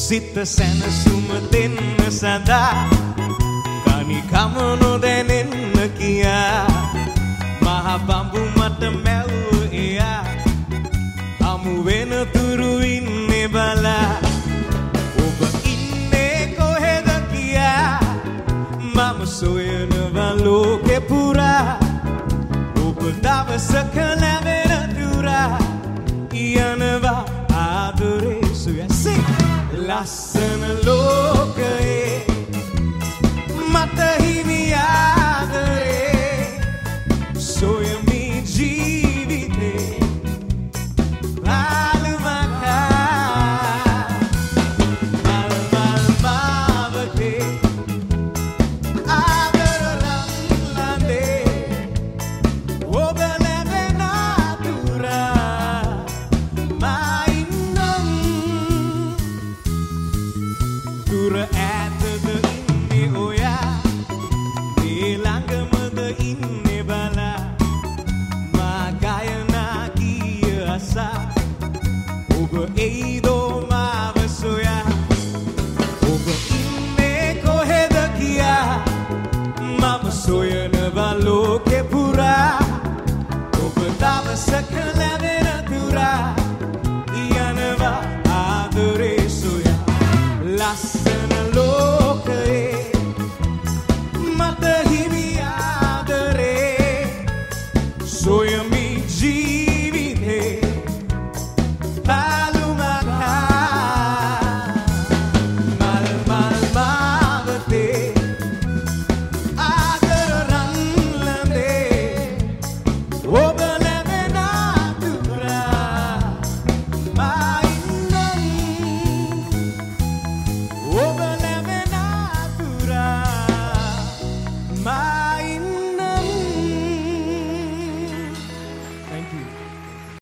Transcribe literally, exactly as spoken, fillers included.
සිත සැනසුම දෙන්න සදා කනිකම නොදැනෙන්න කියා මහ බඹු මට මැව්ව එයා හමු වෙන තුරු ඉන්නේ බලා ඔබ ඉන්නේ කොහෙද කියා මම සොයනවා ලෝකේ පුරා ඔබ දවසක ලැබෙන තුරා යනවා ආදරේ සුවසේ ලස්සන ලෝකයේ මට හිමි ආදරේ සොයමි ජීවිතේ ආලුමකා මල් මල් මාවතේ ආදර ලන්ලන්දේ ඔබ ලැබෙන තුරා දුර ඈතද ඉන්නේ ඔයා මේ ළඟමද ඉන්නේ බලා මා ගයනා ගිය අසා ඔබ එයිදෝ මාව සොයා ඔබ ඉන්නේ කොහෙද කියා මම සොයනවා ලෝකේ පුරා ඔබ දවසක ලැබෙන